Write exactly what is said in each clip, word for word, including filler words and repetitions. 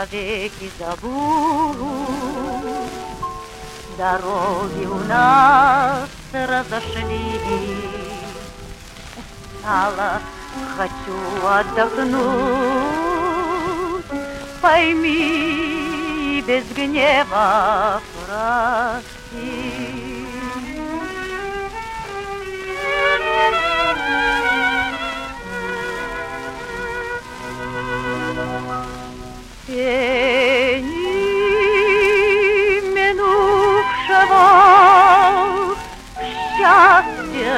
навеки забудь. Дороги у нас разошлись. Устала, хочу отдохнуть. Пойми, без гнева прости. Тени минувшего, счастья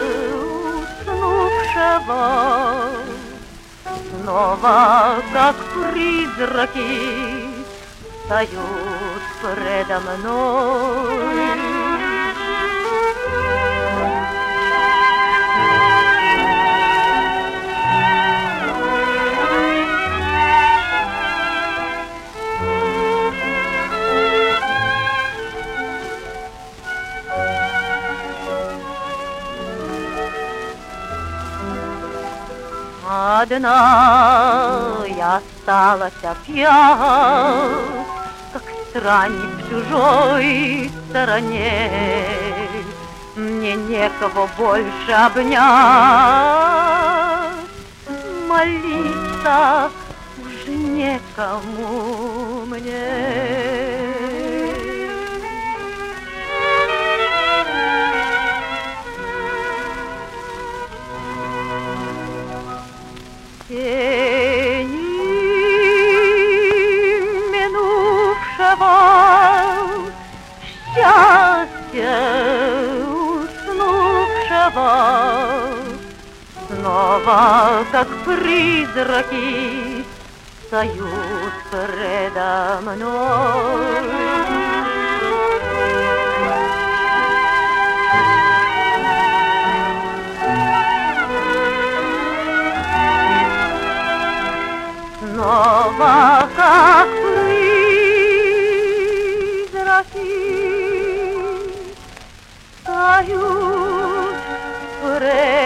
уснувшего, снова, как призраки, встают предо мной. Одна я осталась опять, как странник в чужой стороне. Мне некого больше обнять, молиться уже некому мне. Тени минувшего, счастья уснувшего, снова, как призраки, встают предо мной. Снова, как призраки, встают пред